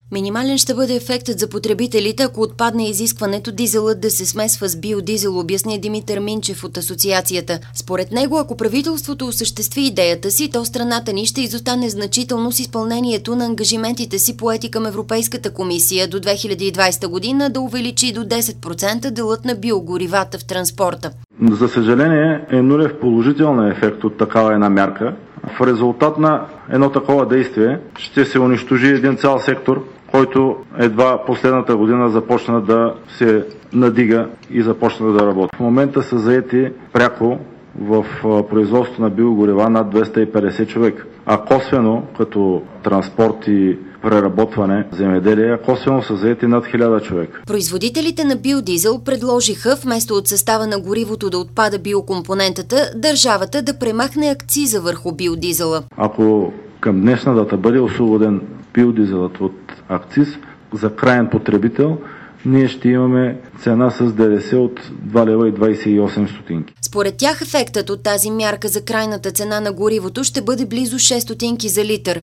Минимален ще бъде ефектът за потребителите, ако отпадне изискването дизелът да се смесва с биодизел, обясни Димитър Минчев от асоциацията. Според него, ако правителството осъществи идеята си, то страната ни ще изостане значително с изпълнението на ангажиментите си поети към Европейската комисия до 2020 година да увеличи до 10% делът на биогоривата в транспорта. За съжаление е нулев положителен ефект от такава една мярка. В резултат на едно такова действие ще се унищожи един цял сектор, който едва последната година започна да се надига и започна да работи. В момента са заети пряко в производство на биогорива над 250 човека, а косвено като транспорт и преработване, земеделие, косвено са заети над 1000 човека. Производителите на биодизел предложиха вместо от състава на горивото да отпада биокомпонентата, държавата да премахне акциза върху биодизела. Ако към днешна дата бъде освободен биодизелът от акциз за краен потребител, ние ще имаме цена с ДДС от 2,28 лева. Според тях ефектът от тази мярка за крайната цена на горивото ще бъде близо 6 стотинки за литър.